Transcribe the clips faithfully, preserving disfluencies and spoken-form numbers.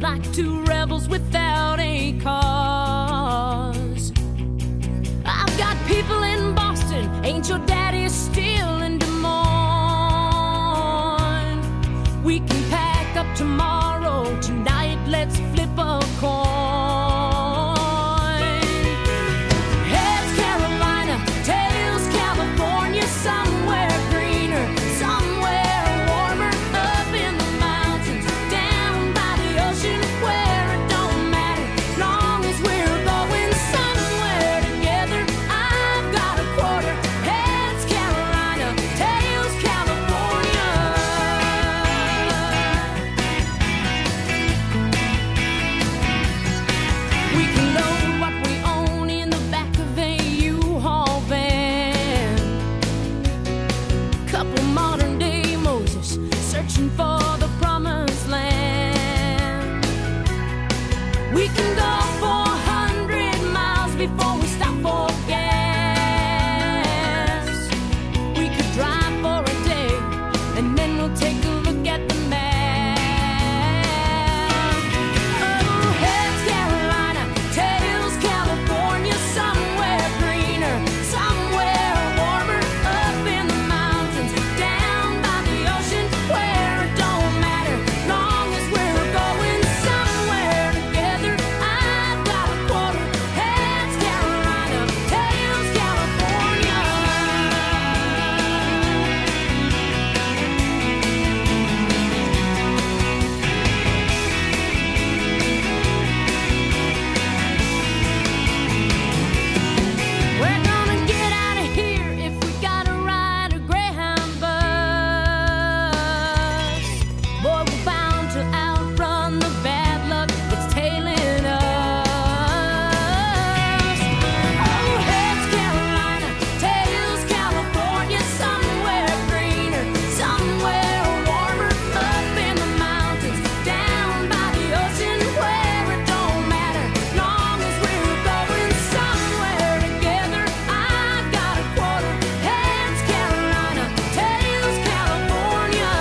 like two rebels without a cause. I've got people in Boston, ain't your daddy still in Des Moines? We can pack up tomorrow, tonight let's flip a coin. Heads Carolina, tails California, somewhere greener, somewhere warmer, up in the mountains, down by the ocean, where it don't matter, long as we're going somewhere together. I've got a quarter. Heads Carolina, tails California. We can load what we own in the back of a U-Haul van. Couple modern day Moses searching for the promised land. We can go four hundred miles before we stop for gas. We could drive for a day and then we'll take a look at the map. Oh, heads Carolina, tails California, somewhere greener, somewhere warmer, up in the mountains, down by the ocean, where it don't matter, long as we're going somewhere together. I've got a quarter. Heads Carolina, tails California. We're gonna get out of here if we gotta ride a Greyhound bus. Boy, we're bound to outrun the bad luck that's tailing us. Oh, heads Carolina, tails California, somewhere greener, somewhere warmer, up in the mountains, down by the ocean, where it don't matter, long as we're going somewhere together. I've got a quarter. Heads Carolina, tails California.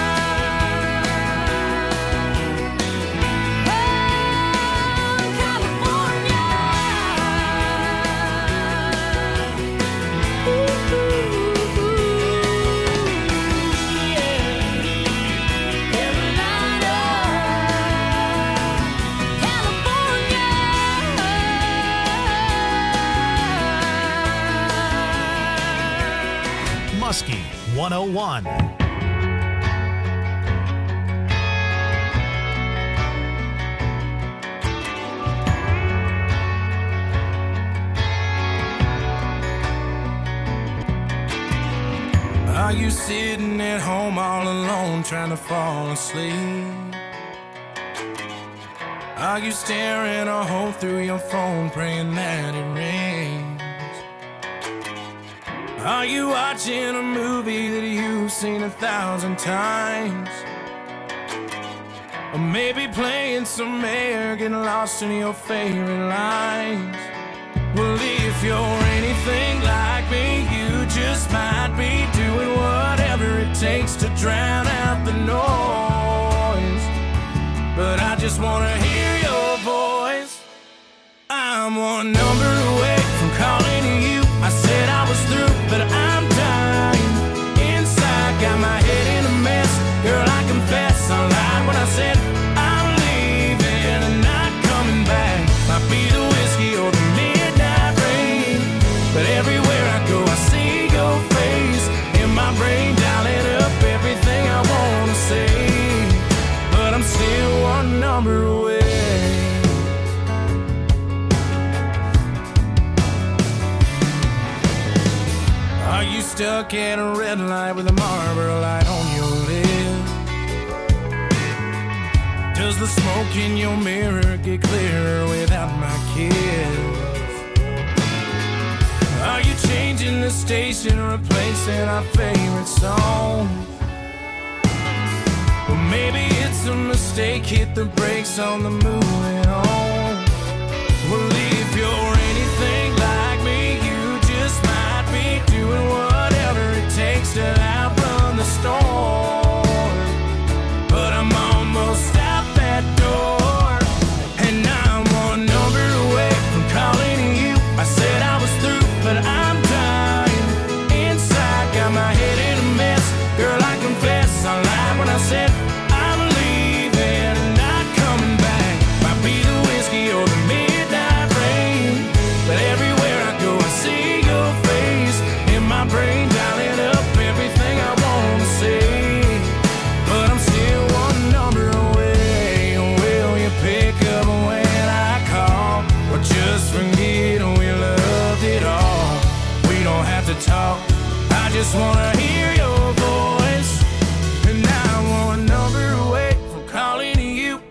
Oh, California. Ooh, ooh, ooh, yeah. Carolina, California. Muskie one oh one. Are you sitting at home all alone trying to fall asleep? Are you staring a hole through your phone praying that it rains? Are you watching a movie that you've seen a thousand times? Or maybe playing some air, getting lost in your favorite lines? Well, if you're anything like me, you just might be doing whatever it takes to drown out the noise. But I just wanna hear your voice. I'm one number away from calling you. I said I was through, but I'm dying inside. Got my head in a mess. Girl, I confess I lied when I said I'm leaving and not coming back. Might be the whiskey or the midnight rain, but everywhere I go I see your face in my brain, dialing up everything I wanna say. But I'm still one number away. Are you stuck at a red light with a Marlboro light on your lips? Does the smoke in your mirror get clearer without my kiss? Are you changing the station, replacing our favorite song? Well, maybe it's a mistake, hit the brakes on the moving on. Well, if you're anything like me, you just might be doing whatever it takes to outrun the storm. But I'm almost out that door.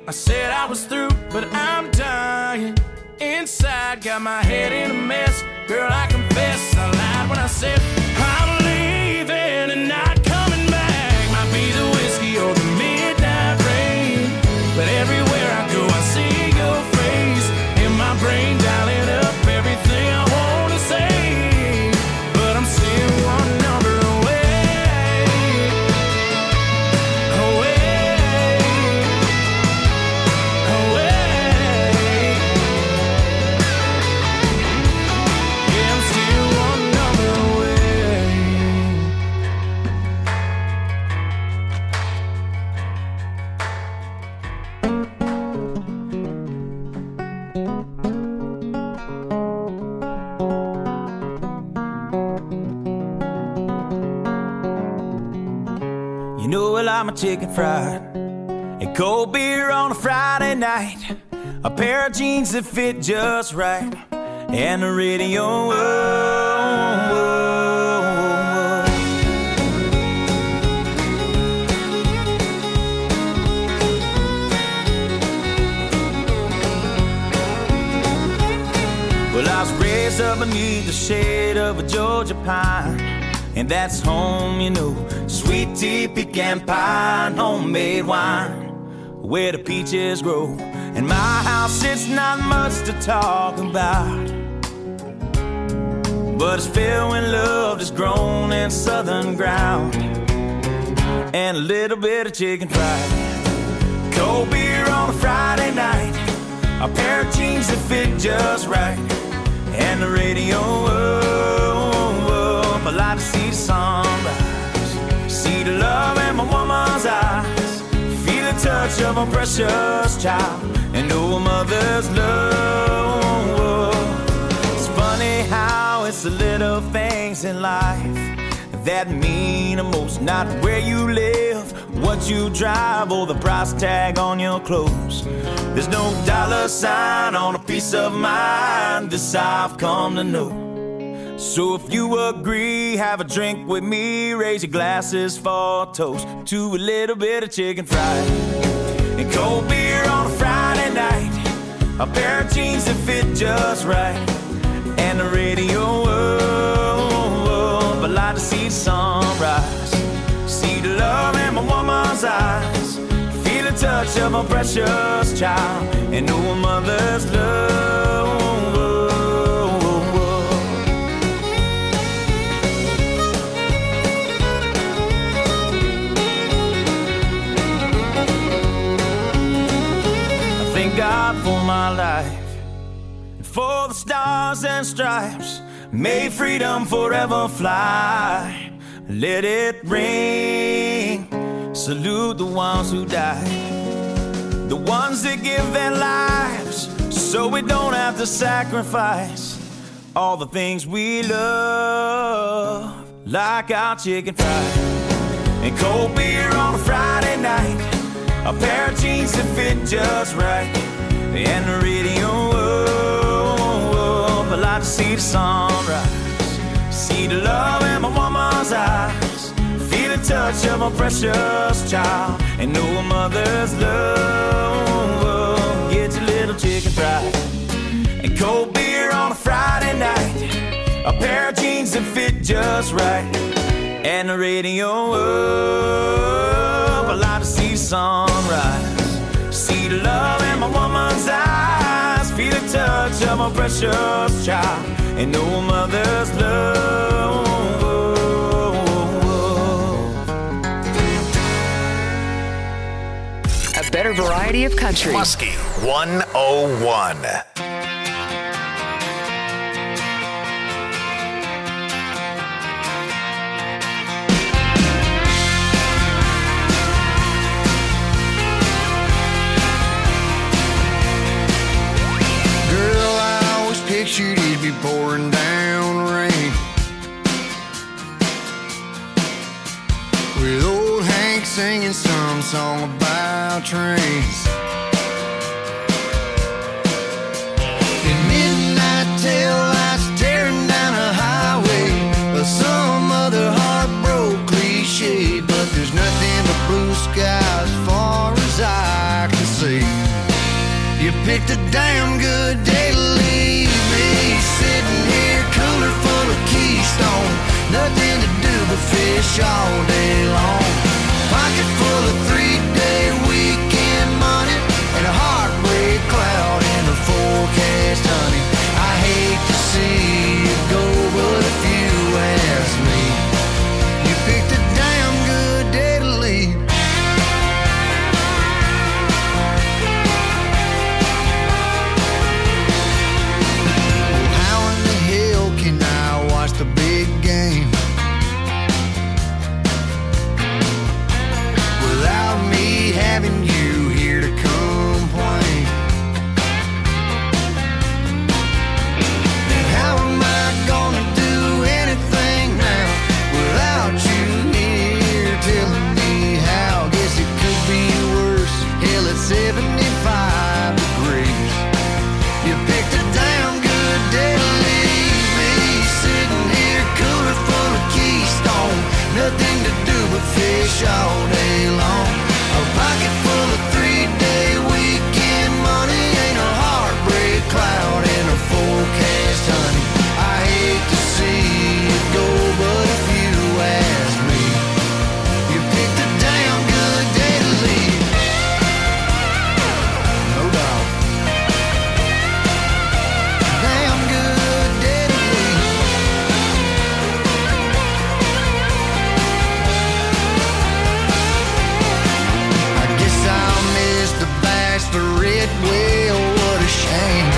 I said I was through, but I'm dying. Inside, got my head in a mess. Girl, I confess, I lied when I said I'm leaving and not coming back. Might be the whiskey or the midnight rain, but everywhere I go I see your face in my brain, dialing up everything I want to say. But I'm still one number away, away, away. Yeah, I'm still one number away. You know well I'm a chicken fried and cold beer on a Friday night, a pair of jeans that fit just right, and the radio. Oh, oh, oh. Well, I was raised up beneath the shade of a Georgia pine, and that's home, you know. Sweet tea, pecan pie, and homemade wine, where the peaches grow. And my house, it's not much to talk about, but it's filled with love that's grown in southern ground, and a little bit of chicken fried, cold beer on a Friday night, a pair of jeans that fit just right, and the radio up. I like to see the sunrise, see the love in my woman's eyes, feel the touch of a precious child, and know a mother's love. It's funny how it's the little things in life that mean the most. Not where you live, what you drive, or the price tag on your clothes. There's no dollar sign on a piece of mind, this I've come to know. So if you agree, have a drink with me, raise your glasses for a toast to a little bit of chicken fried and cold beer on a Friday night, a pair of jeans that fit just right, and the radio up. I like to see the sunrise, see the love in my woman's eyes, feel the touch of a precious child, and know a mother's love. God for my life, and for the stars and stripes, may freedom forever fly. Let it ring, salute the ones who died, the ones that give their lives so we don't have to sacrifice all the things we love, like our chicken fried and cold beer on a Friday night, a pair of jeans that fit just right, and the radio up. I like to see the sunrise, see the love in my woman's eyes, feel the touch of a precious child, and know a mother's love. Get your little chicken fried and cold beer on a Friday night, a pair of jeans that fit just right, and the radio up. I like to see the sunrise, see the love in my woman's eyes, feel the touch of a precious child, and know a mother's love. A better variety of country. Muskie one oh one. Pictured it'd be pouring down rain, with old Hank singing some song about trains. And midnight tail lights tearing down a highway, or some other heartbroken cliche, but there's nothing but blue skies as far as I can see. picked a damn good day to leave me. Sitting here, cooler full of Keystone, nothing to do but fish all day long. Pocket full of three-day weekend money and a heartbreak cloud in the forecast, honey. I hate to see you go, but if you ask me, you picked a damn good day to leave. How in the hell can I watch the big game without me having you here to complain? And how am I gonna do anything now without you here telling me how? Guess it could be worse. Hell, it's seventy-five degrees. You picked a damn good day to leave me. Sitting here, cooler full of Keystone, nothing to do but fish all day long. A pocket full of three-day weekend money, ain't a heartbreak cloud in a forecast, honey. I hate to see it go, but if you ask me, you picked a damn good day to leave. No doubt. Damn good day to leave. I guess I'll miss the bachelorette. Well, what a shame.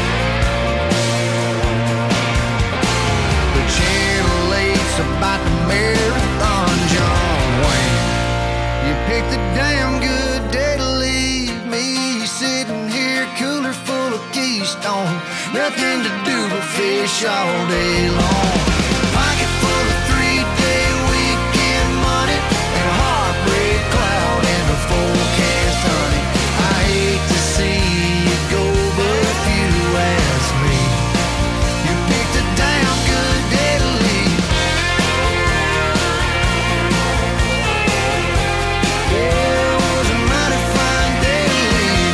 The Channel eight's about the marathon, John Wayne. You picked a damn good day to leave me. Sitting here, cooler full of Keystone, nothing to do but fish all day long. Pocket full of three-day weekend money and a heartbreak cloud in the forecast, honey. I hate to see you go, but if you ask me, you picked a damn good day to leave. Yeah, it was a mighty fine day to leave.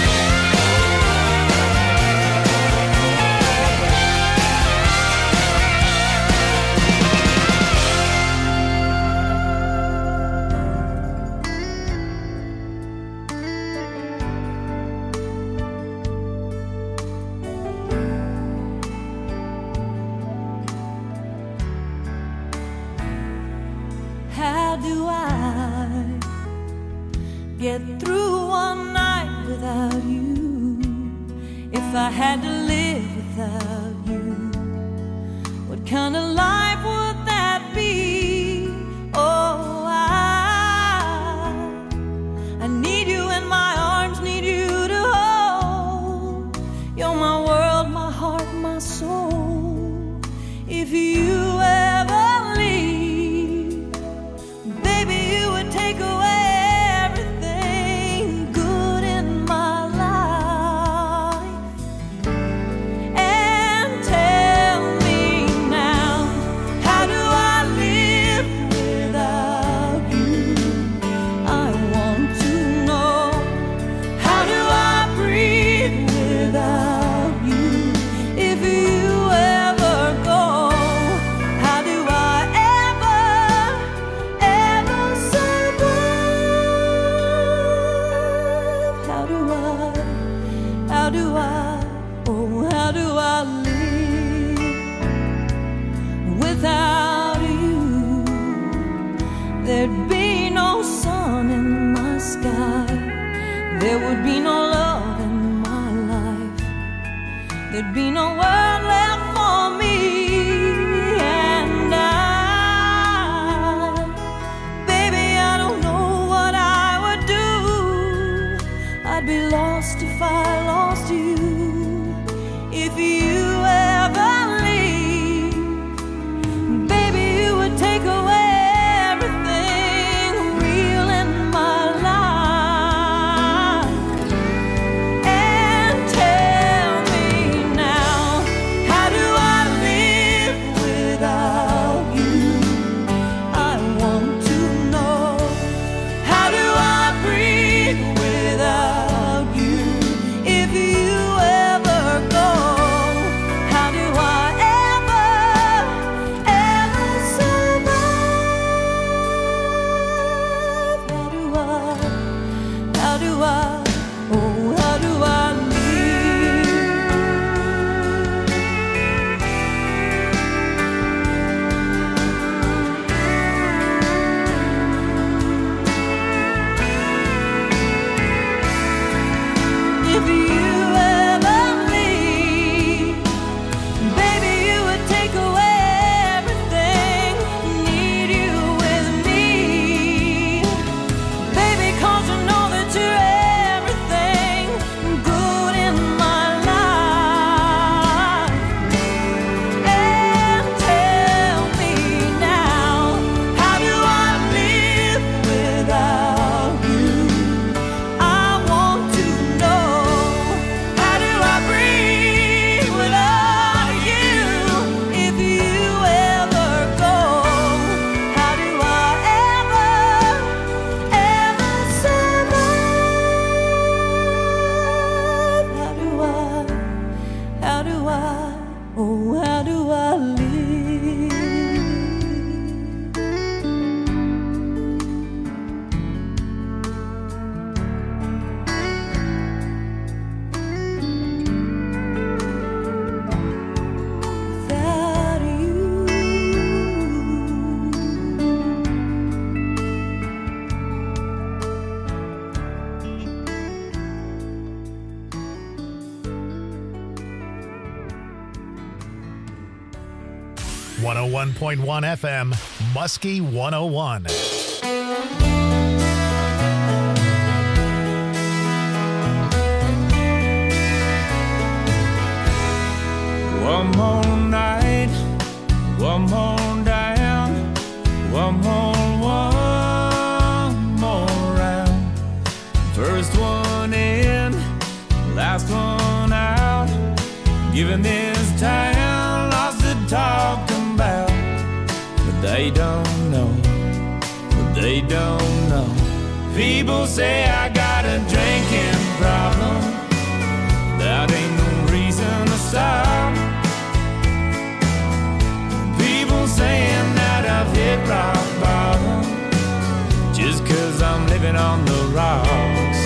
How do I get through one night without you? If I had to live without you, what kind of life would that be? Oh, I, I need you in my arms, need you to hold. You're my world, my heart, my soul. If you ever leave, baby, you would take away everything good in my life. And tell me now, how do I live without you? I want to know, how do I breathe without you? If you ever go, how do I ever, ever survive? How do I, how do I, oh, how do I live without you? There'd be no sun in my sky, there would be no love in my life, there'd be no world left for me. And I, baby, I don't know what I would do. I'd be lost if I lost you. If you ever leave, baby, you would take away everything real in my life. And tell me now, how do I live without you? I want to know, how do I breathe without you? If you ever one oh one point one F M, Muskie one oh one. One more night, one more down, one more, one more round. First one in, last one out. Giving this town lots to talk about. But they don't know, but they don't know. People say I got a drinking problem. That ain't no reason to stop. People saying that I've hit rock bottom just cause I'm living on the rocks.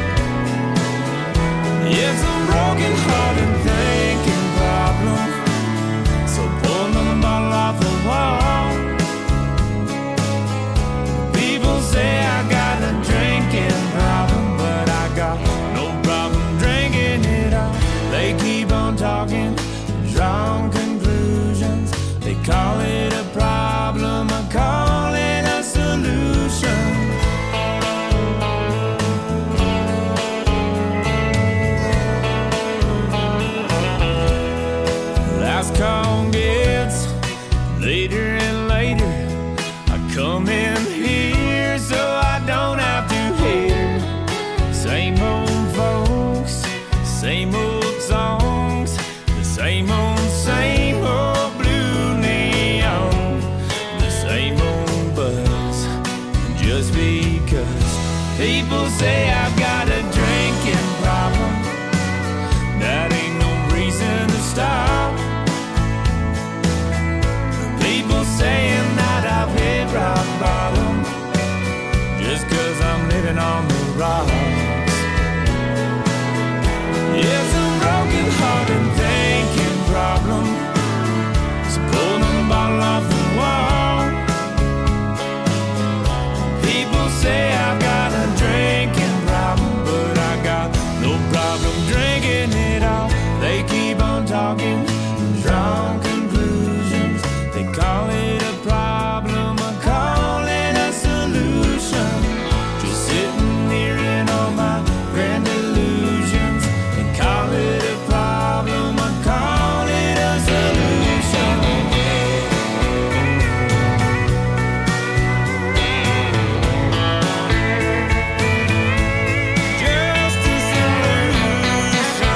It's a broken hearted thinking problem, so pull another bottle off the wall. People say I got a drinking problem, but I got no problem drinking it all. They keep on talking, drawing conclusions. They call it a problem, I call it a solution. Last call gets later and later. I come in here so I don't have to hear same old folks, same old songs, the same old, same old blue neon, the same old buzz. Just because people say I've got a drinking problem, that ain't no reason to stop. People saying that I've hit rock bottom just cause I'm living on the rocks. It's a broken hearted thinking problem, so pull another bottle off the wall. People say I've got a drinking problem, but I got no problem drinking it all. They keep on talking, drawing conclusions. They call it a problem, I call it a solution. Just sitting here in all my grand illusions. They call it a problem, I call it a solution. Just a solution.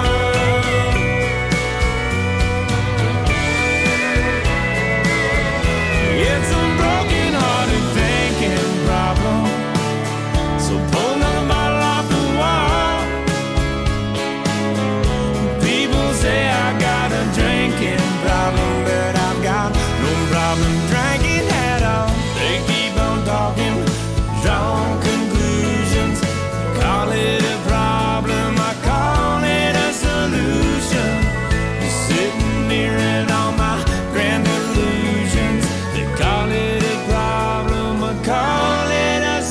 It's a broken hearted thinking problem, so pull another bottle off the wall. People say I got a drinking problem, but I've got no problem drinking at all. They keep on talking, drawing conclusions. Call it a problem, I call it a solution. Just sitting here in all my grand illusions. They call it a problem, I call it a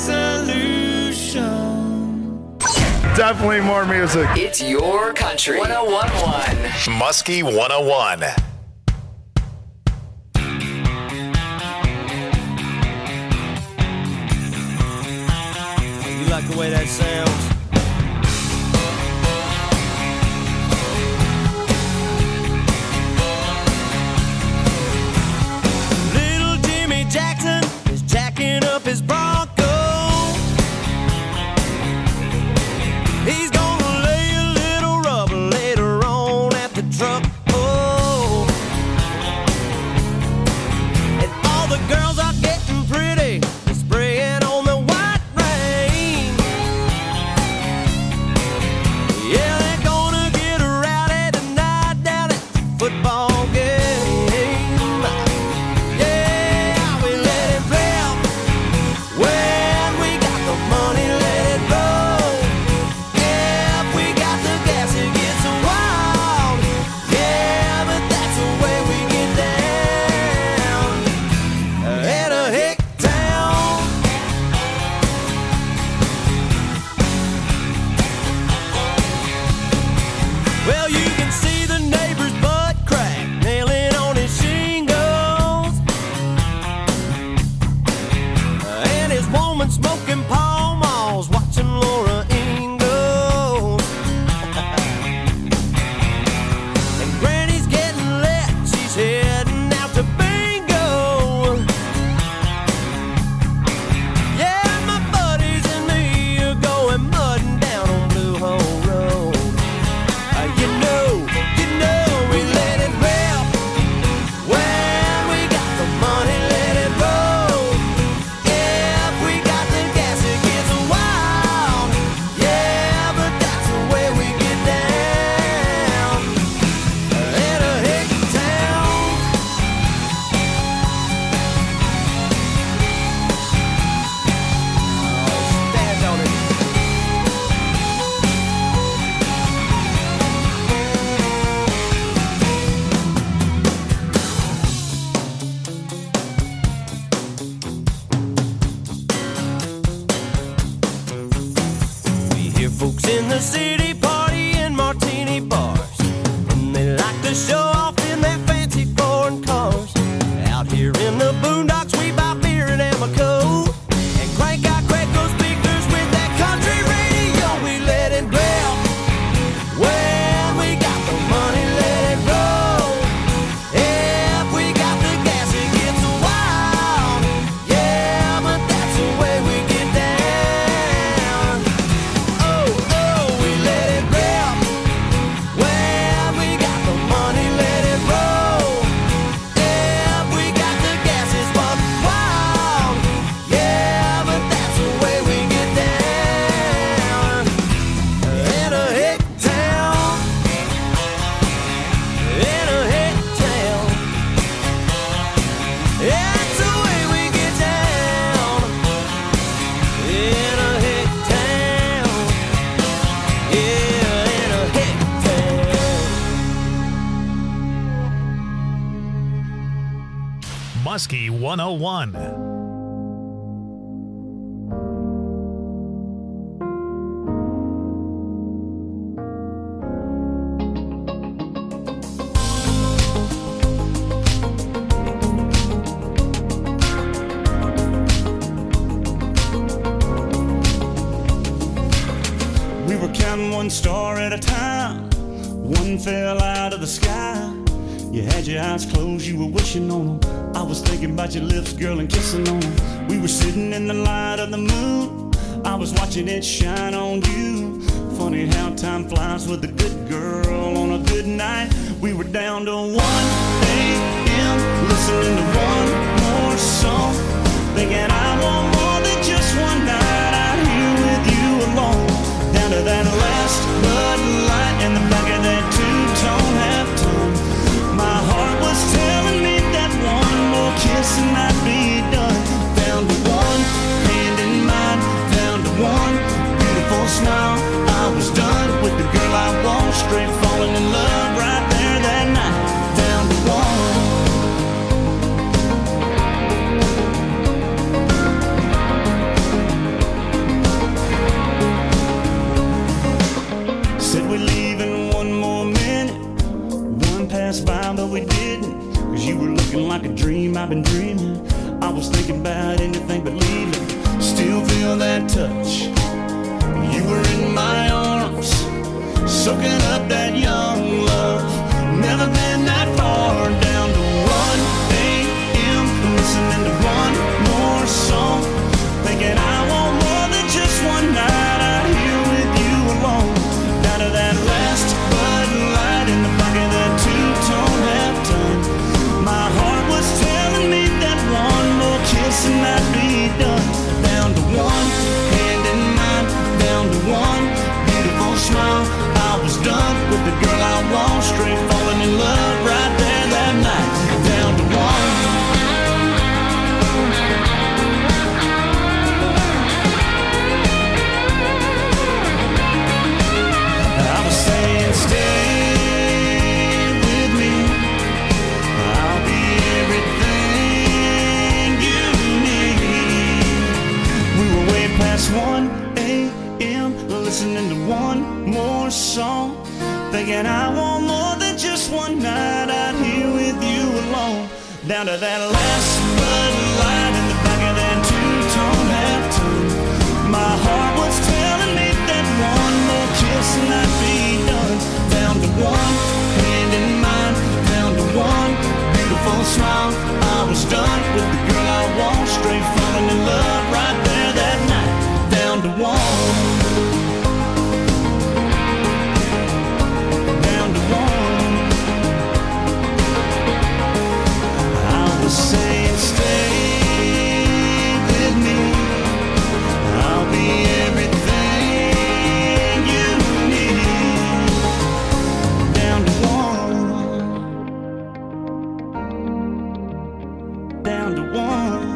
solution. Definitely more music. It's your country. one oh one point one. Muskie one oh one. You like the way that sounds? Little Jimmy Jackson is jacking up his Bronco. He's gonna lay a little rubber later on at the truck. Oh, and all the girls are getting pretty, they're spraying on the white rain. Yeah, they're gonna get rowdy tonight down at the football game. Yeah, we let it play out. When we got the money, let it roll. Yeah, if we got the gas, it gets wild. Yeah, but that's the way we get down. In a hick town. Well, you can see the neighbor's butt crack, nailing on his shingle. Muskie one oh one. We were counting one star at a time. One fell out of the sky. You had your eyes closed, you were wishing on them. I was thinking about your lips, girl, and kissing on them. We were sitting in the light of the moon. I was watching it shine on you. Funny how time flies with a good girl on a good night. We were down to one a.m. listening to one more song, thinking I want more than just one night out here with you alone. Down to that last Bud Light in the back of that two-tone half-tone. My heart was telling me that one more kiss and I'd be done. Down to one, hand in mine, down to one beautiful smile. I was done with the girl I want, straight falling in love right there that night. Down to one. Said we'd leave in one more minute. One passed by, but we didn't. Cause you were looking like a dream I've been dreaming. I was thinking about anything but leaving. Still feel that touch. You were in my arms, soaking up that young love. Never been that far. Down to one a.m. listening to one more song, thinking I want more than just one night out here with you alone. Down to that last Bud Light in the back of that two-tone half-ton. My heart was telling me that one more kiss and I'd be done. Down to one, hand in mine, down to one beautiful smile. I was done with the girl I want, straight falling in love right there that night. Down to one. I was saying stay with me, I'll be everything you need. We were way past one a.m. listening to one more song, thinking I want more than just one night out here with you alone. Down to that last Bud Light in the back of that two-tone half-tone. My heart was telling me that one more kiss and I'd be done. Down to one, hand in mine, down to one beautiful smile. I was done with the girl I want, straight falling in love right there that night. Down to one. Saying stay with me, I'll be everything you need. Down to one, down to one.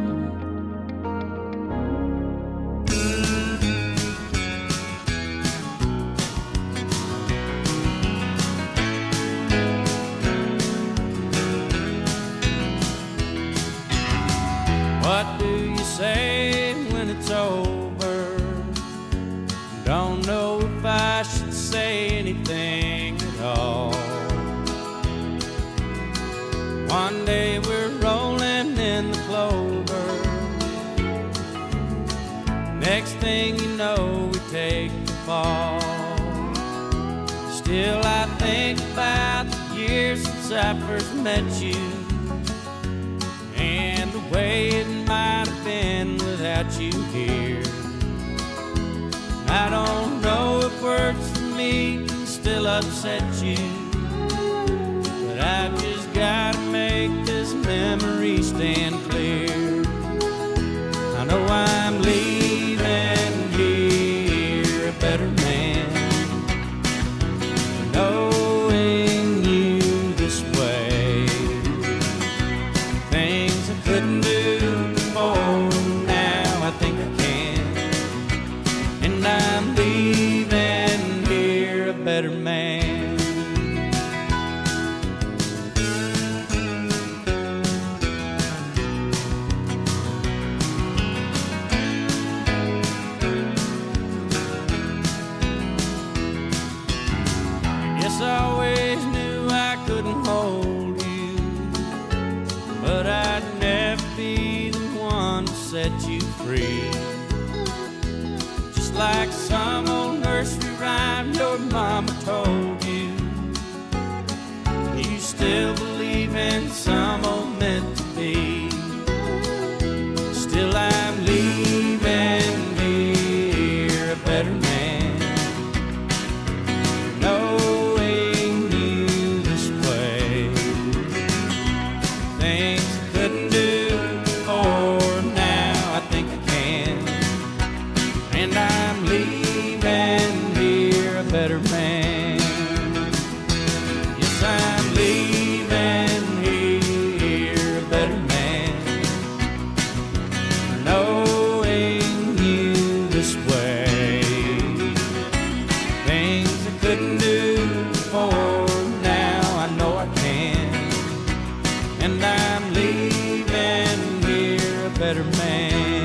What do you say when it's over? Don't know if I should say anything at all. One day we're rolling in the clover. Next thing you know, we take the fall. Still I think about the years since I first met you, and the way it might have been without you here. I don't know if words for me can still upset you, but I've just gotta make this memory stand clear. I know I'm leaving here a better man, knowing you this way. Things I couldn't do before, now I think I can. And I'm leaving here a better man. Guess I always knew I couldn't hold you, but I'd never be the one to set you free. Just like some old nursery rhyme your mama told you, you still believe in some old meant to be. Still I'm leaving here a better man, knowing you this way. Things I couldn't do before, now I think I can. And I'm leaving here a better man. Yes, I'm leaving here a better man, knowing you this way. Things I couldn't do before, now I know I can. And I'm leaving here a better man.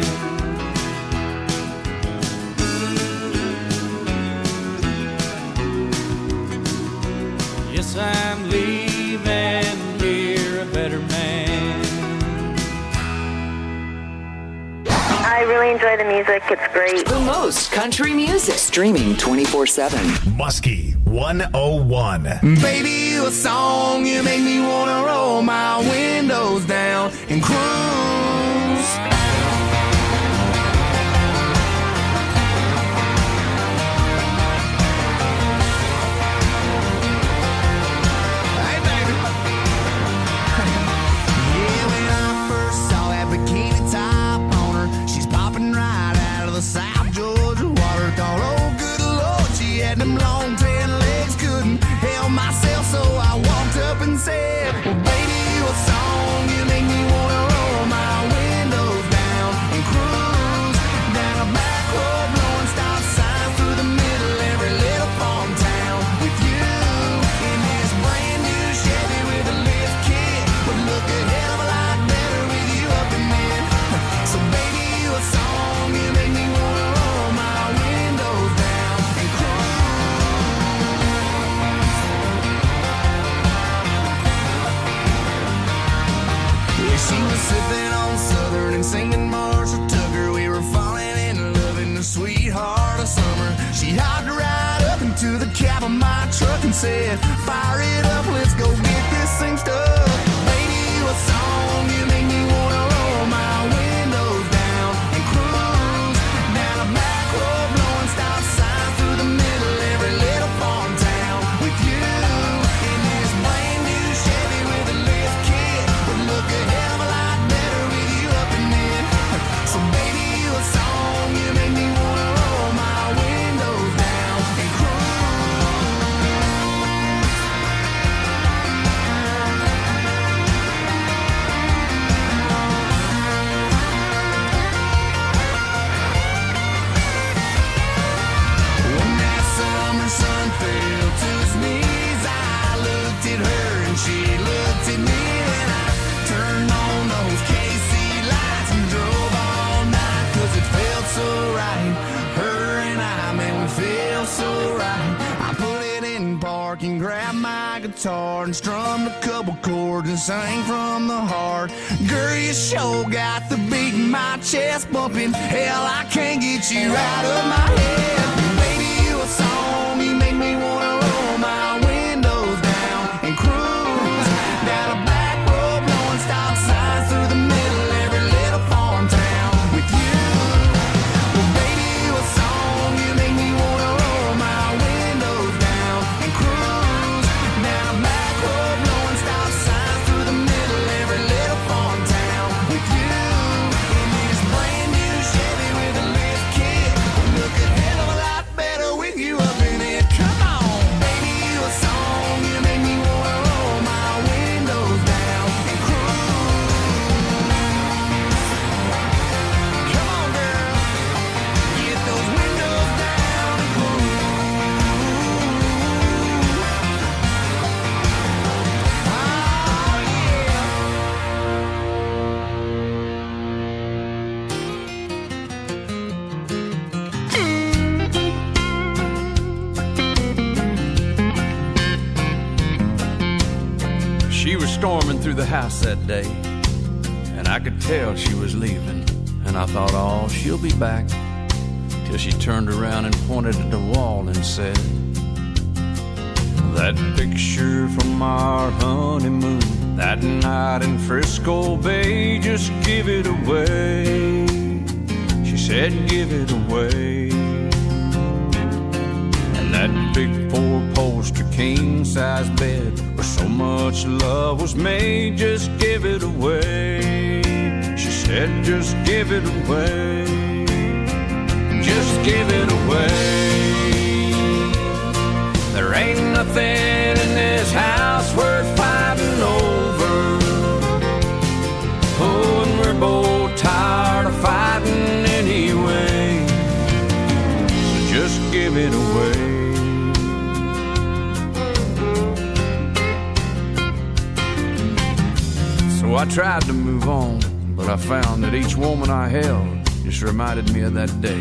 Yes, I'm leaving here a better man. I really enjoy the music. It's great. The most country music. Streaming twenty-four seven. Muskie one oh one. Baby, you a song, you make me wanna roll my windows down and cruise. Hey, baby. Yeah, when I first saw that bikini top on her, she's popping right out of the South Georgia water. Thought, oh, good Lord, she had them long tan legs, couldn't help myself, so I walked up and said, well, baby, you a song, you make me wanna roll my windows down and cruise down a back road, blowing stop signs through the middle every little farm town with you in this brand new Chevy with a lift kit. Would look a hell of a lot better with you up in it. So baby, you a song, you make me wanna roll my windows down and cruise. Yeah, she was sipping on Southern and singing Marshall Tucker. We were falling in love in the sweetheart of summer. She hopped right up into the cab of my truck and said, fire it up, let's go get this thing stuck. Baby, you a song, you make me wanna roll my windows down and cruise down a back road, blowing stop signs through the middle every little farm town with you in this brand new Chevy with a lift kit. Would look a hell of a lot better with you up in it. So baby, you a song, you make me wanna roll my windows down and when that summer sun fell to his knees, I looked at her and she looked at me, and I turned on those K C lights and drove all night, cause it felt so right. Her and I, man, we feel so right. I put it in park and grabbed my guitar and strummed a couple chords and sang from the heart. Girl, you sure got the beat in my chest bumping. Hell, I can't get you out of my head. Baby, you a song, you make me wanna roll my windows down and cruise down a back road, blowing stop signs through the middle every little farm town with you. Well, baby, you a song, you make me wanna roll my windows down and cruise down a back road, blowing stop signs through the middle every little farm town with you in this brand new Chevy with a lift kit. Would look a hell of a lot better with you up in it. Come on. storming through the house that day, and I could tell she was leaving. And I thought, oh, she'll be back. Till she turned around and pointed at the wall and said, that picture from our honeymoon, that night in Frisco Bay, just give it away. She said, give it away. And that big four-poster king-size bed where so much love was made, just give it away. She said, just give it away. Just give it away. There ain't nothing in this house worth fighting over. Oh, and we're both tired of fighting anyway. So just give it away. So I tried to move on, but I found that each woman I held just reminded me of that day.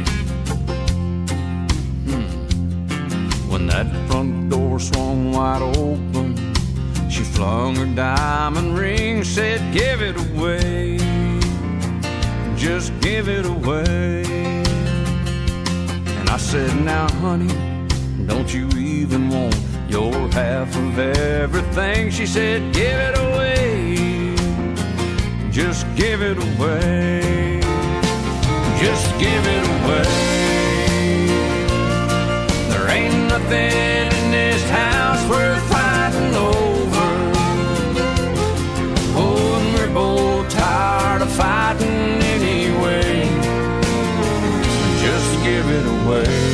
Hmm. When that front door swung wide open, she flung her diamond ring, said, give it away. Just give it away. And I said, now honey, don't you even want your half of everything? She said, give it away. Just give it away. Just give it away. There ain't nothing in this house worth fighting over. Oh, and we're both tired of fighting anyway. Just give it away.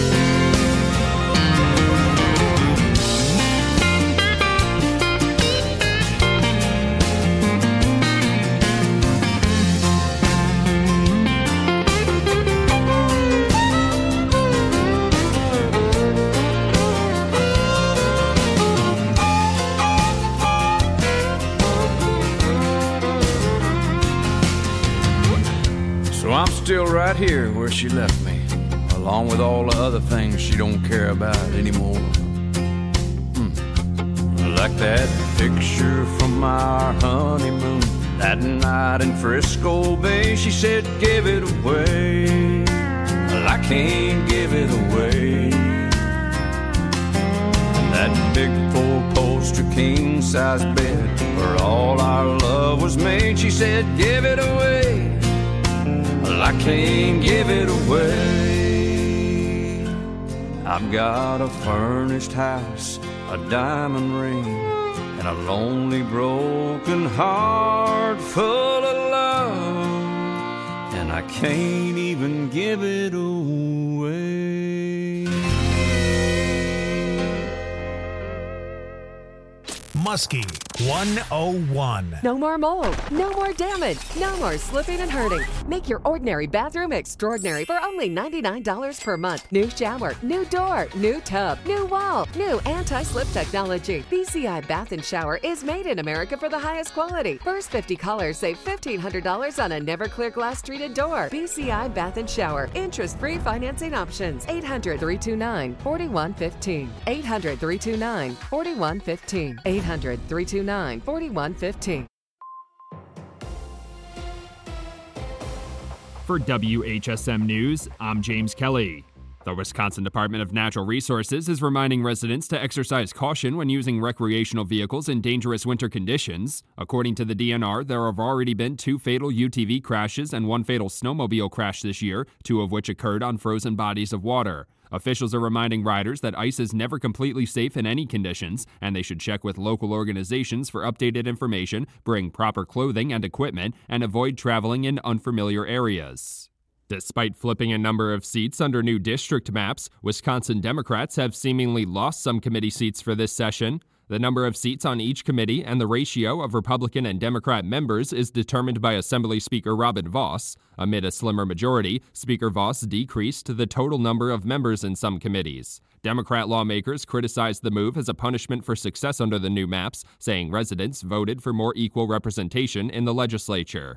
I'm still right here where she left me, along with all the other things she don't care about anymore. Hmm. Like that picture from our honeymoon, that night in Frisco Bay. She said, give it away. Well, I can't give it away. And that big four-poster king-size bed where all our love was made. She said, give it away. Well, I can't give it away. I've got a furnished house, a diamond ring, and a lonely broken heart full of love, and I can't even give it away. Muskie one oh one. No more mold, no more damage, no more slipping and hurting. Make your ordinary bathroom extraordinary for only ninety-nine dollars per month. New shower, new door, new tub, new wall, new anti-slip technology. B C I Bath and Shower is made in America for the highest quality. First fifty callers save fifteen hundred dollars on a never clear glass treated door. B C I Bath and Shower. Interest-free financing options. eight hundred, three two nine, four one one five. eight hundred, three two nine, four one one five. eight hundred, three two nine, four one one five. For W H S M News, I'm James Kelly. The Wisconsin Department of Natural Resources is reminding residents to exercise caution when using recreational vehicles in dangerous winter conditions. According to the D N R, there have already been two fatal U T V crashes and one fatal snowmobile crash this year, two of which occurred on frozen bodies of water. Officials are reminding riders that ice is never completely safe in any conditions, and they should check with local organizations for updated information, bring proper clothing and equipment, and avoid traveling in unfamiliar areas. Despite flipping a number of seats under new district maps, Wisconsin Democrats have seemingly lost some committee seats for this session. The number of seats on each committee and the ratio of Republican and Democrat members is determined by Assembly Speaker Robin Vos. Amid a slimmer majority, Speaker Vos decreased the total number of members in some committees. Democrat lawmakers criticized the move as a punishment for success under the new maps, saying residents voted for more equal representation in the legislature.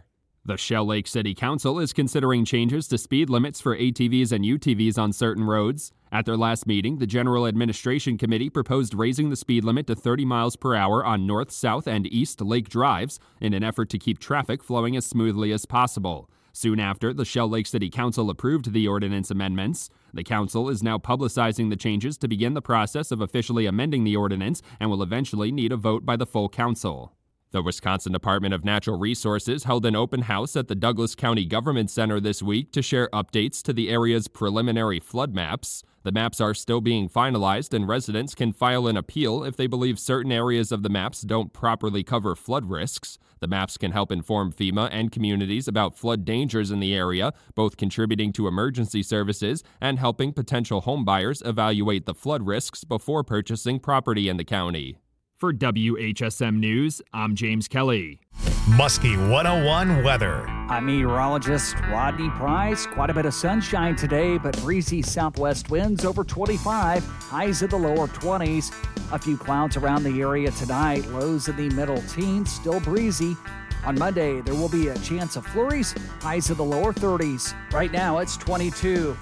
The Shell Lake City Council is considering changes to speed limits for A T Vs and U T Vs on certain roads. At their last meeting, the General Administration Committee proposed raising the speed limit to thirty miles per hour on North, South, and East Lake Drives in an effort to keep traffic flowing as smoothly as possible. Soon after, the Shell Lake City Council approved the ordinance amendments. The council is now publicizing the changes to begin the process of officially amending the ordinance and will eventually need a vote by the full council. The Wisconsin Department of Natural Resources held an open house at the Douglas County Government Center this week to share updates to the area's preliminary flood maps. The maps are still being finalized, and residents can file an appeal if they believe certain areas of the maps don't properly cover flood risks. The maps can help inform FEMA and communities about flood dangers in the area, both contributing to emergency services and helping potential homebuyers evaluate the flood risks before purchasing property in the county. For W H S M News, I'm James Kelly. Muskie one oh one weather. I'm meteorologist Rodney Price. Quite a bit of sunshine today, but breezy southwest winds over twenty-five, highs in the lower twenties. A few clouds around the area tonight, lows in the middle teens, still breezy. On Monday, there will be a chance of flurries, highs in the lower thirties. Right now, it's twenty-two.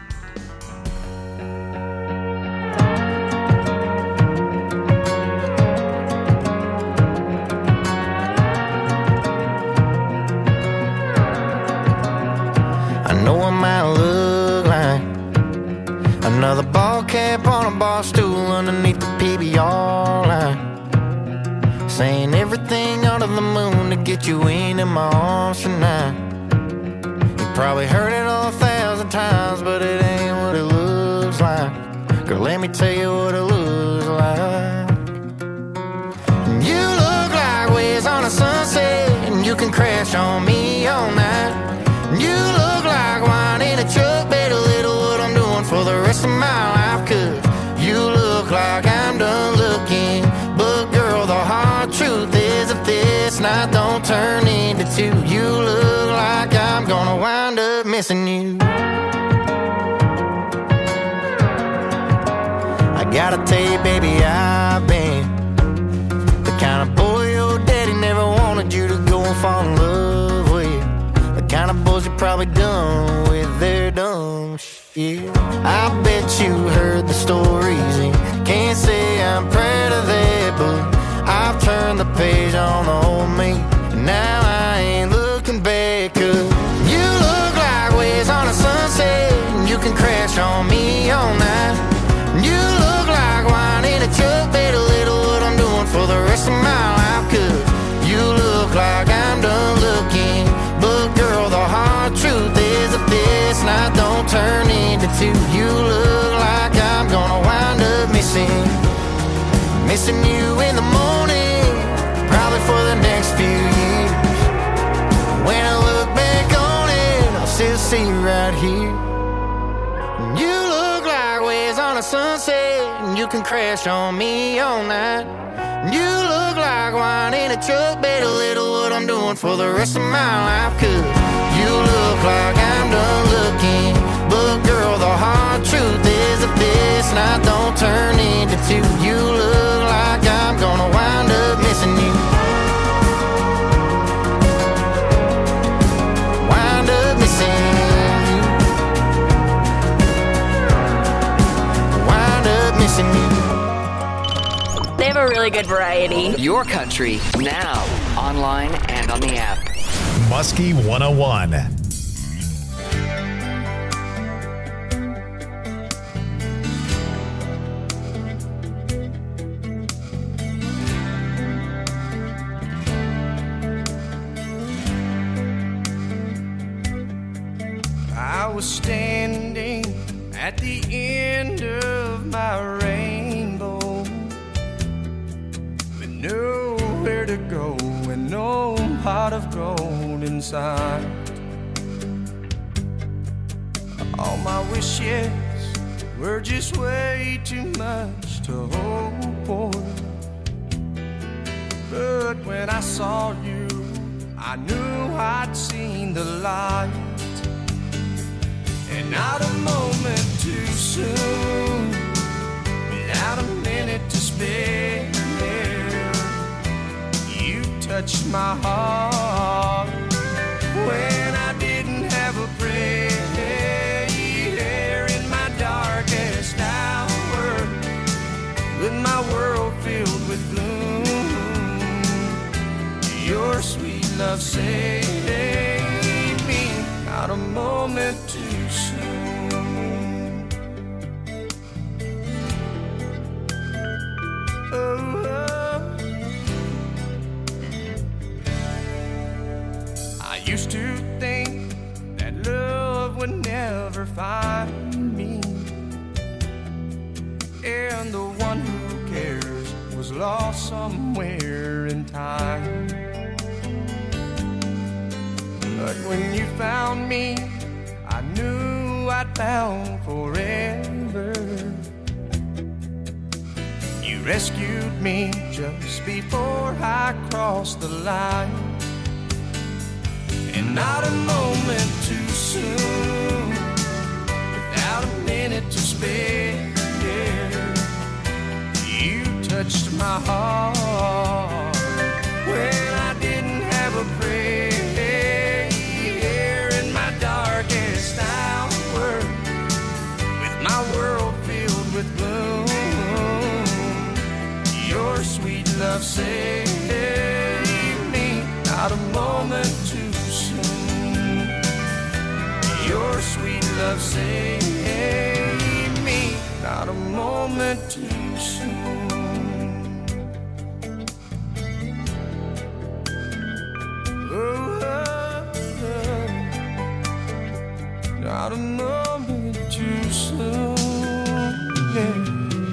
Another ball cap on a bar stool underneath the P B R line, saying everything under the moon to get you into my arms tonight. You probably heard it all a thousand times, but it ain't what it looks like. Girl, let me tell you what it looks like. You look like waves on a sunset, and you can crash on me all night. You look like wine in a truck, better little what I'm doing for the rest of my life. Cause you look like I'm done looking, but girl, the hard truth is if this night don't turn into two, you look like I'm gonna wind up missing you. I gotta tell you, baby, I've been the kind of boy your daddy never wanted you to go and fall in love with. The kind of boys you probably done with their dumb shit. I bet you heard the stories and can't say I'm proud of that, but I've turned the page on the old me, and now I ain't looking back. Cause you look like waves on a sunset, and you can crash on me all night. You look like wine in a truck, better little what I'm doing for the rest of my life. Cause you look like I'm done looking, but girl, the hard truth is if this night don't turn into two, you look like I'm gonna wind up missing Missing you in the morning, probably for the next few years. When I look back on it, I'll still see you right here. You look like waves on a sunset, and you can crash on me all night. You look like wine in a truck, better little what I'm doing for the rest of my life. Cause you look like I'm done looking, but girl, the hard truth is if this night don't turn into two, you look like I'm gonna wind up missing you. Wind up missing you. Wind up missing you. They have a really good variety. Your country, now, online and on the app. Muskie one oh one. I was standing at the end of my rainbow with nowhere to go and no pot of gold inside. All my wishes were just way too much to hope for, but when I saw you, I knew I'd seen the light. And not a moment too soon, without a minute to spare, you touched my heart. my world filled with gloom. Your sweet love saved me, not a moment too soon. Oh, oh. I used to think that love would never find me, and the one who cares was lost somewhere in time. But when you found me, I knew I'd found forever. You rescued me just before I crossed the line, and not a moment too soon, without a minute to spare. You touched my heart when I didn't have a prayer. In my darkest hour, with my world filled with gloom, your sweet love saved me, not a moment too soon. Your sweet love saved me, not a moment too soon. Oh, oh, oh. Not a moment too soon. Yeah.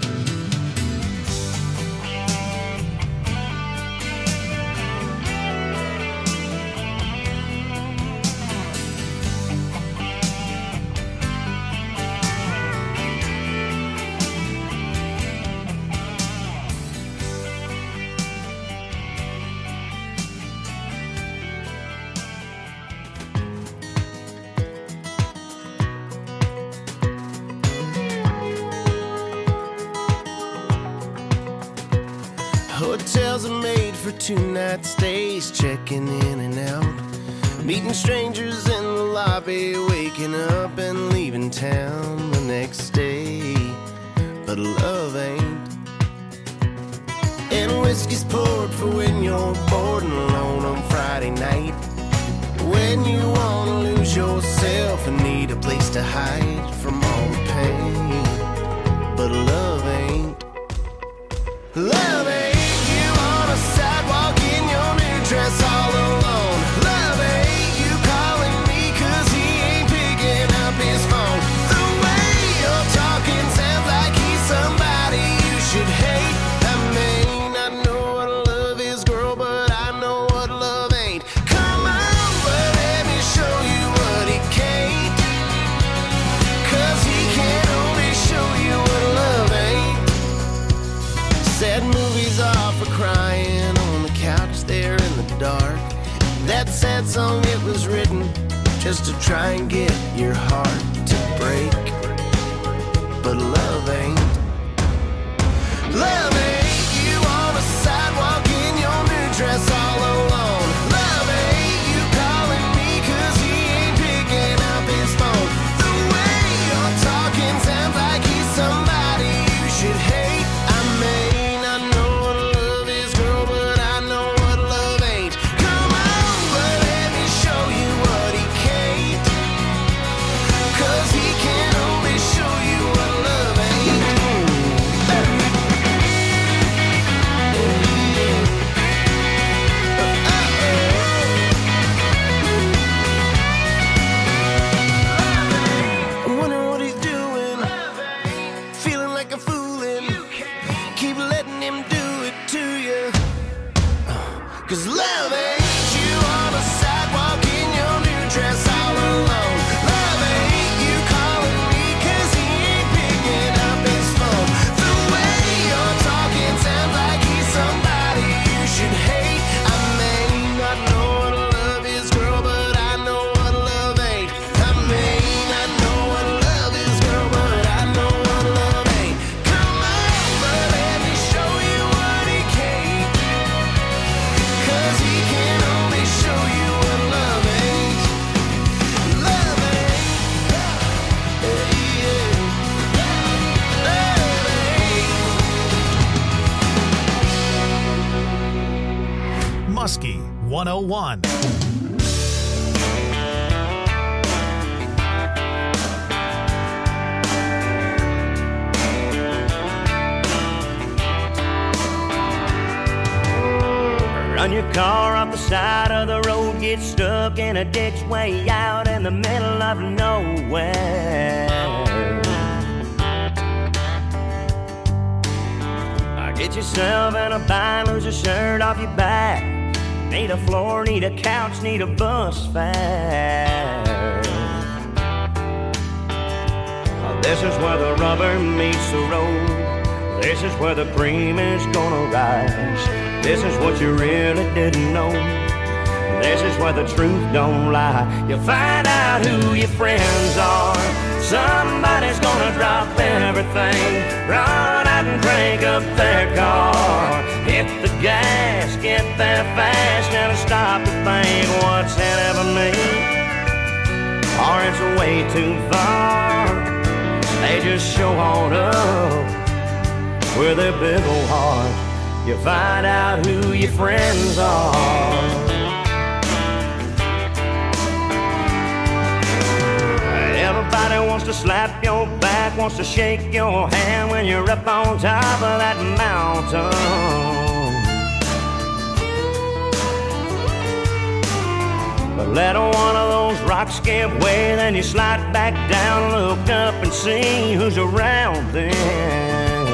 Hotels are made for two-night stays, checking in and out, meeting strangers in the lobby, waking up and leaving town the next day. But love ain't. And whiskey's poured for when you're bored and alone on Friday night, when you wanna lose yourself and need a place to hide from all the pain. But love ain't. Love ain't. Sidewalk in your new dress all alone. Love ain't you calling me cause he ain't picking up his phone. The way you're talking sounds like he's somebody you should hate. I mean, I know what love is, girl, but I know what love ain't. Come on, but let me show you what he can't, cause he can only show you what love ain't. Sad movies are for crying couch there in the dark. That sad song, it was written just to try and get your heart to break. But love ain't. Love ain't you on a sidewalk in your new dress all alone. Love ain't you calling me cause he ain't picking up his phone. The way you're talking sounds like he's somebody you should hate. I mean, I know what love is, girl, but I know what love ain't. Come on, but let me show you what he can't, cause he can only show you what love ain't. Muskie one oh one. Run your car off the side of the road, get stuck in a ditch way out in the middle of nowhere. Get yourself in a bind, lose a shirt off your back. Need a floor, need a couch, need a bus fare. This is where the rubber meets the road. This is where the cream is gonna rise. This is what you really didn't know. This is where the truth don't lie. You find out who your friends are. Somebody's gonna drop everything, run out and crank up their car. Hit the gas, get there fast, never stop to think what's in it for me, or it's way too far. They just show on up with their big old heart. You find out who your friends are. Everybody wants to slap your back, wants to shake your hand when you're up on top of that mountain. But let one of those rocks give way, then you slide back down, look up and see who's around then.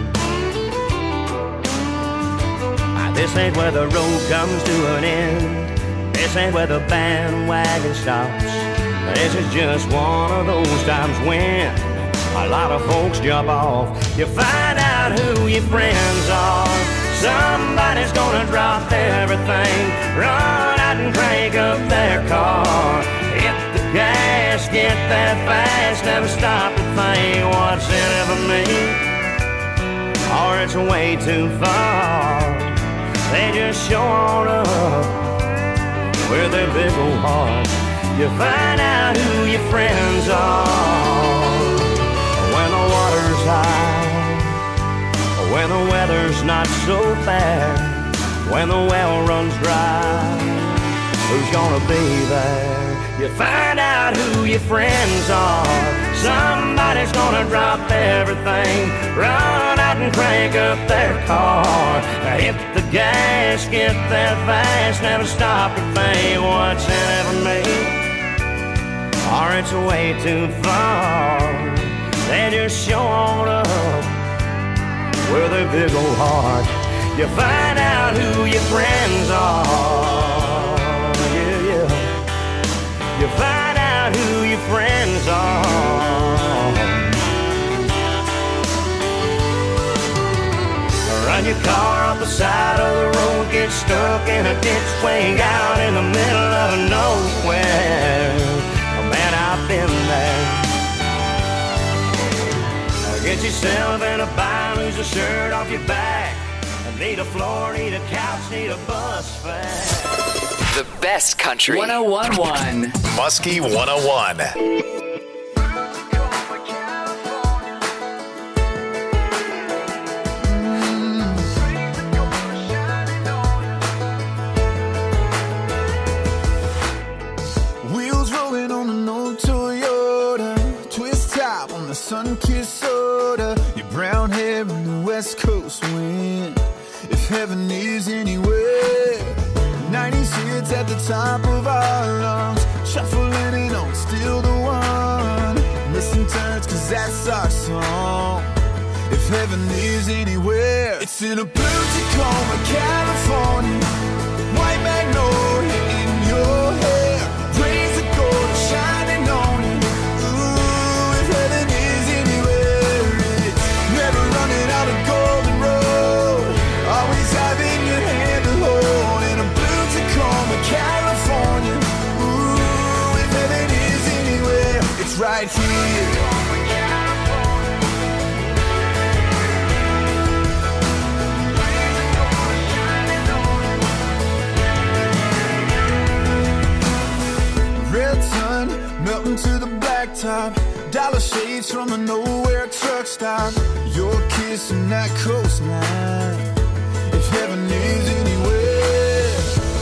This ain't where the road comes to an end. This ain't where the bandwagon stops. This is just one of those times when a lot of folks jump off. You find out who your friends are. Somebody's gonna drop everything, run out and crank up their car. Hit the gas, get there fast, never stop to think what's in it for me, or it's way too far. They just show on up with their big old heart. You find out who your friends are when the water's high, when the weather's not so bad, when the well runs dry. Who's gonna be there? You find out who your friends are. Somebody's gonna drop everything, run out and crank up their car. Hit the gas, get there fast, never stop to think what's in it for me, or it's way too far. They just show on up with their big old heart. You find out who your friends are. Yeah, yeah. You find out who your friends are. Run your car off the side of the road, get stuck in a ditch way out in the middle of nowhere. Man, I've been there. Get yourself in a bind, lose a shirt off your back. Need a floor, need a couch, need a bus fare. The best country. one oh one point one. Muskie one oh one. Wheels rolling on an old Toyota, twist top on the sun-kissed soda, your brown hair in the West Coast wind. If heaven is anywhere, nineties hits at the top of our lungs, shuffling it on, still the one. Missing turns, cause that's our song. If heaven is anywhere, it's in a blue Tacoma, California. White magnolia in your hair, rays of gold shining on you. Ooh, if heaven is anywhere, it's never running out of golden road, always having your hand to hold. In a blue Tacoma, California. Ooh, if heaven is anywhere, it's right here. Red sun melting to the blacktop, dollar shades from a nowhere truck stop. Your kiss and that coastline. If heaven is anywhere,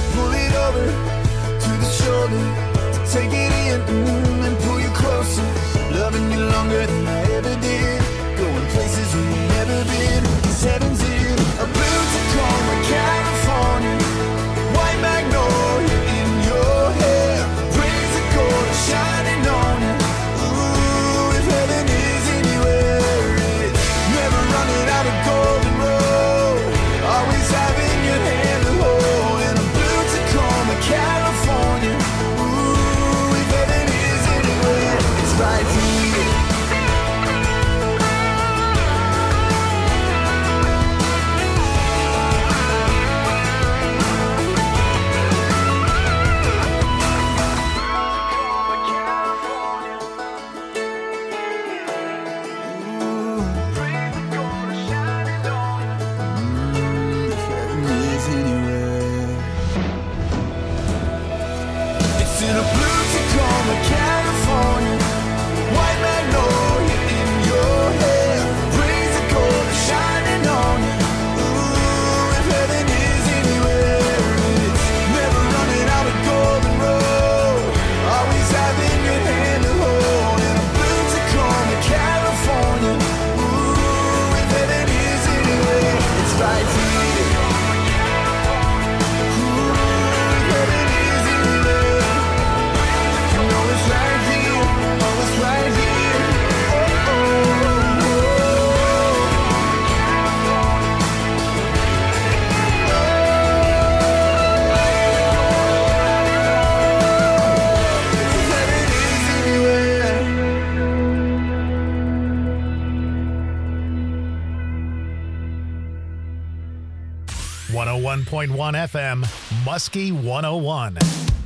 one oh one point one F M, Muskie one oh one.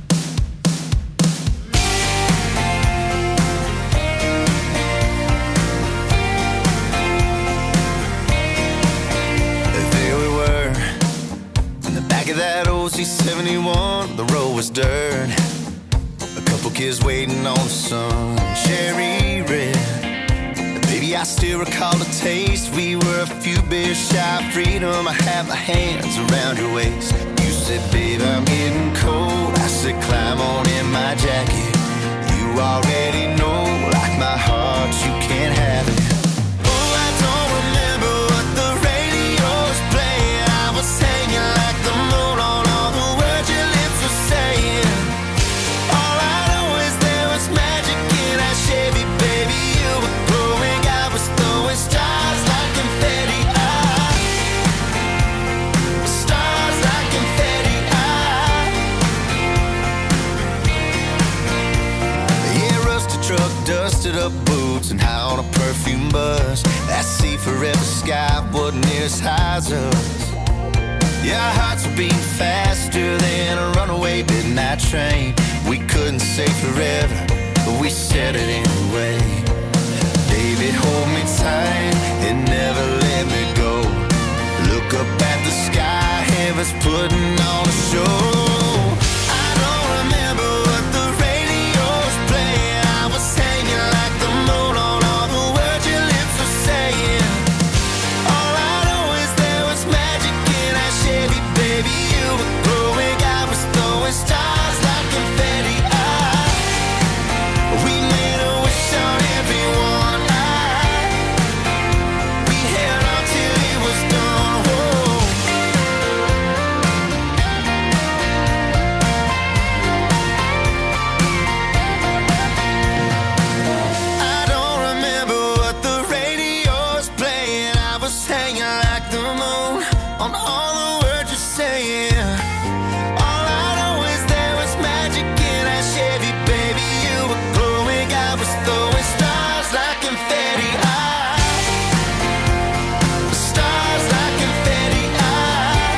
There we were, in the back of that old C seventy-one, the road was dirt. A couple kids waiting on the sun, cherry red. Baby, I still recall the taste. We were a few beers shy of freedom. I had my hands around your waist. You said, babe, I'm getting cold. I said, climb on in my jacket. You already know, like my heart, you can't have it. Oh, I don't remember what the radio was playing. I was hanging like the moon on all the words your lips were saying. All I know is there was magic in that Chevy, baby. You were glowing, I was throwing stars like confetti. Ah, stars like confetti. Ah, yeah, rusted truck, dusted up boots, and high on a perfume bus. That sea forever sky wasn't near as high as us. Yeah, our hearts were beating faster than a runaway midnight train. We couldn't say forever, but we said it anyway. Baby, hold me tight and never let me go. Look up at the sky, heaven's putting on a show. I don't remember what the radio was playing. I was hanging like the moon on all the words your lips were saying. All I know is there was magic in that Chevy, baby. You were glowing, I was throwing stars like confetti. Ah, we made a wish on everyone. Ah, we held on till it was done. Whoa. I don't remember what the radio was playing. I was hanging like the moon on all the words you're saying. All I know is there was magic in that Chevy, baby. You were glowing, I was throwing stars like confetti. Ah, stars like confetti. Ah,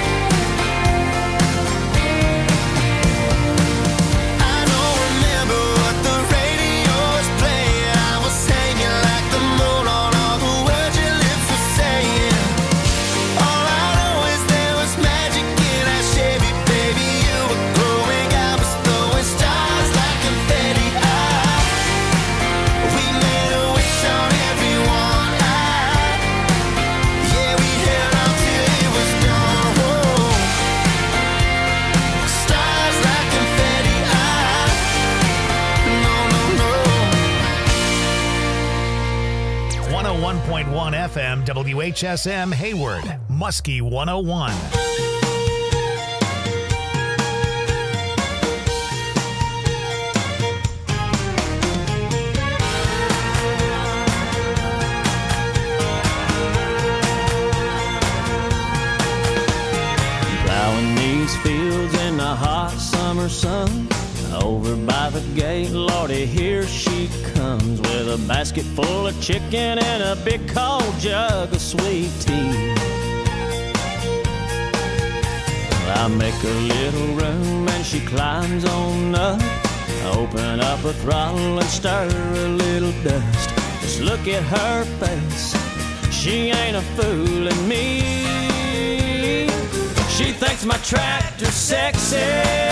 I don't remember what the radio was playing. I was hanging like the moon on all the words your lips were saying. All I know is there was magic in that Chevy, baby. You were glowing, I was throwing stars like confetti. Ah, we made a wish on everyone. Ah, yeah, we held on till it was done. Whoa. Stars like confetti. Ah, no, no, no. one oh one point one F M, W H S M, Hayward, Muskie one oh one. Plowing these fields in the hot summer sun. Over by the gate, Lordy, here she comes with a basket full of chicken and a big cold jug of sweet tea. I make a little room and she climbs on up. Open up a throttle and stir a little dust. Just look at her face, she ain't a fooling me. She thinks my tractor's sexy.